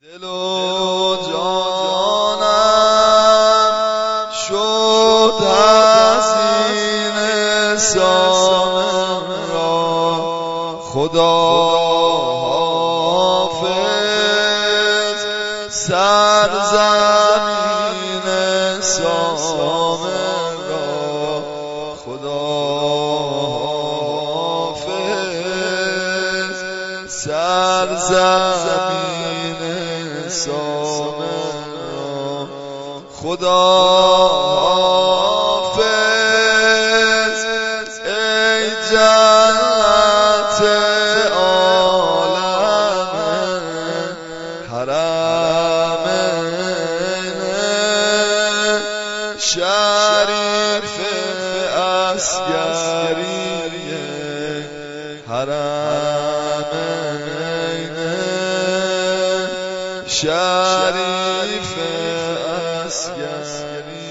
دل و جانم شد حزین سامم را، خدا حافظ سرزمین سامم را، خدا حافظ سرزمین سامم را، خدا حافظ ای جنت عالم حرمین شریف عسکری حرمین شریف عسکری.